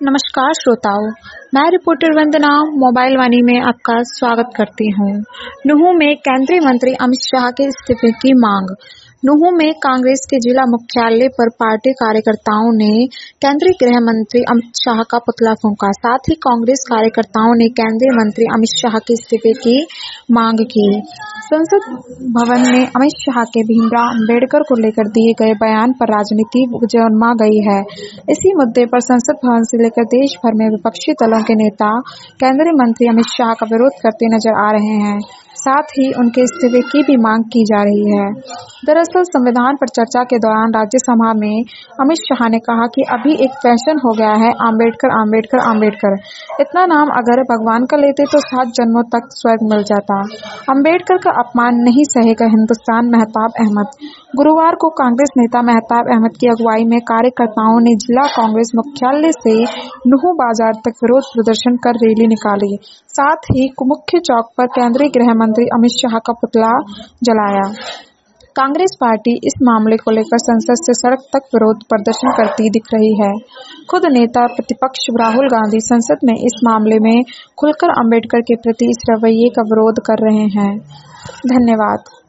नमस्कार श्रोताओं, मैं रिपोर्टर वंदना मोबाइल वाणी में आपका स्वागत करती हूँ। नुहू में केंद्रीय मंत्री अमित शाह के इस्तीफे की मांग। नुहू में कांग्रेस के जिला मुख्यालय पर पार्टी कार्यकर्ताओं ने केंद्रीय गृह मंत्री अमित शाह का पुतला फूंका। साथ ही कांग्रेस कार्यकर्ताओं ने केंद्रीय मंत्री अमित शाह के इस्तीफे की मांग की। संसद भवन में अमित शाह के भीमराव अंबेडकर को लेकर दिए गए बयान पर राजनीति गर्मा गई है। इसी मुद्दे पर संसद भवन से लेकर देश भर में विपक्षी दलों के नेता केंद्रीय मंत्री अमित शाह का विरोध करते नजर आ रहे हैं। साथ ही उनके इस्तीफे की भी मांग की जा रही है। दरअसल संविधान पर चर्चा के दौरान राज्यसभा में अमित शाह ने कहा कि अभी एक फैशन हो गया है आम्बेडकर आम्बेडकर आम्बेडकर। इतना नाम अगर भगवान का लेते तो 7 जन्मों तक स्वर्ग मिल जाता। अम्बेडकर का अपमान नहीं सहेगा हिंदुस्तान। मेहताब अहमद। गुरुवार को कांग्रेस नेता मेहताब अहमद की अगुवाई में कार्यकर्ताओं ने जिला कांग्रेस मुख्यालय से नुहू बाजार तक विरोध प्रदर्शन कर रैली निकाली। साथ ही मुख्य चौक पर केंद्रीय गृह मंत्री अमित शाह का पुतला जलाया। कांग्रेस पार्टी इस मामले को लेकर संसद से सड़क तक विरोध प्रदर्शन करती दिख रही है। खुद नेता प्रतिपक्ष राहुल गांधी संसद में इस मामले में खुलकर अंबेडकर के प्रति इस रवैये का विरोध कर रहे हैं। धन्यवाद।